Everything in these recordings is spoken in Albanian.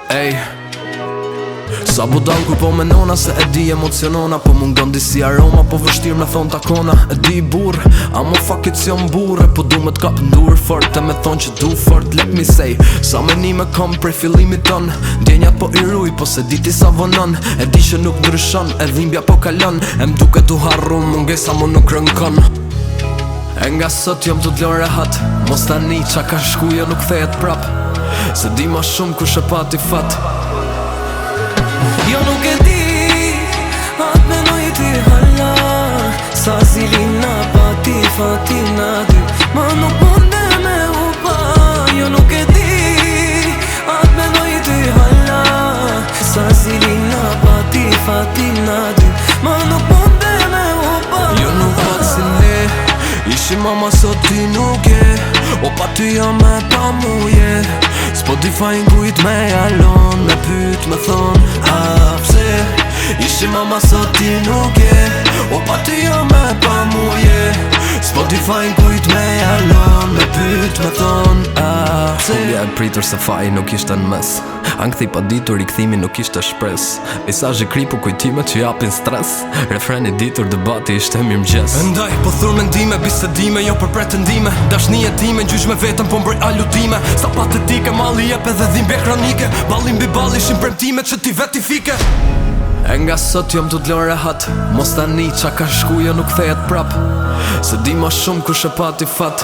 Ej, sa budal kur po menona se e di emocionona, po mungon disi aroma, po vështir me thon takona. E di burr, amo fuck it si jom burre, po du me t'kap ndur fort e me thon që du fort. Let me say, sa menime kom prej fillimit ton, ndjenjat po i ruj, po se diti sa vonon. E di që nuk ndryshon, e dhimbja po kalon, e m'duke t'u harru, mungesa mu nuk rënkon. E nga sot jom t'u t'lon rehat, mos tani qa ka shkuja nuk thejet prap, se di ma shumë kush e pati fat. Jo nuk e di, atë menoj ti hala, sa zilina pati fatina dy, ma nuk munde me u pa. Jo nuk e di, atë menoj ti hala, sa zilina pati fatina dy, ma nuk munde me u pa. Jo nuk pat si ne, ishi mama sot ti nuk je, o pa ty jam me pa muje. Spotify ngujt me jalon, me pyt me thon, a pse ishi mama sot ti nuk je, o pa ty jam me pa muje. Spotify ngujt me jalon, me pyt me thon, a pse. Humbja e pritur se faji nuk ishte në mes, ankthi pa ditur i kthimi nuk ishte shpres. Mesazhi kripu kujtime që japin stres, refreni ditur debati ishte mirëmëngjes. Ndaj po thur mendime, bisedime, jo për pretendime, dashni e time, gjyq me vetëm po mbrej alutime. Sa patetike, malli jep edhe dhimbje kronike, balli mbi ball ishin premtimet që ti veti fike. E nga sot jom t'u t'lon rehat, mos tani qa ka shkuja nuk thejet prap, se di ma shumë kush e pati fat.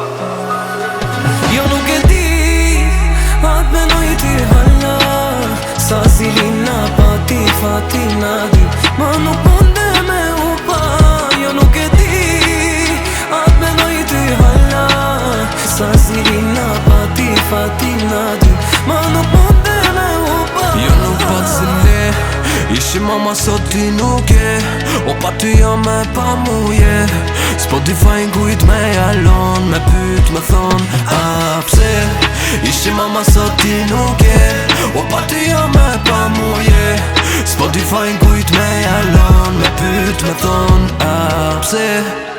Jo nuk e di, atë menoj ti hala, sa zilina pati fatina dy, ma nuk munde me u pa. Jo nuk e di, atë menoj ti hala, sa zilina pati fatina dy, ma nuk munde me u pa. Jo nuk pat si ne, ishi mama sot ti nuk je, o pa ty jam me pa muje. Spotify ngujt me jalon, me pyt me thon, a pse ishi mama sot ti nuk je, o pa ty jam me pa muje. Spotify ngujt me jalon, me pyt me thon, a pse.